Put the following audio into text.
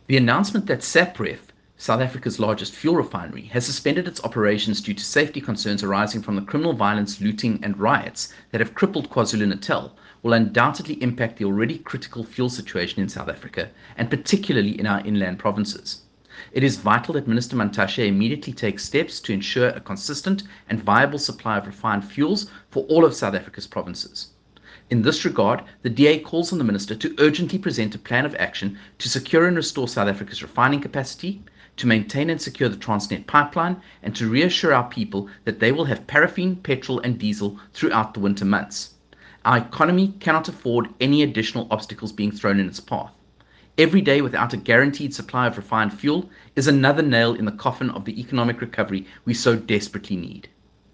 The announcement that Sapref, South Africa's largest fuel refinery, has suspended its operations due to safety concerns arising from the criminal violence, looting, and riots that have crippled KwaZulu-Natal will undoubtedly impact the already critical fuel situation in South Africa, and particularly in our inland provinces. It is vital that Minister Mantashe immediately takes steps to ensure a consistent and viable supply of refined fuels for all of South Africa's provinces. In this regard, the DA calls on the Minister to urgently present a plan of action to secure and restore South Africa's refining capacity, to maintain and secure the Transnet pipeline, and to reassure our people that they will have paraffin, petrol, and diesel throughout the winter months. Our economy cannot afford any additional obstacles being thrown in its path. Every day without a guaranteed supply of refined fuel is another nail in the coffin of the economic recovery we so desperately need.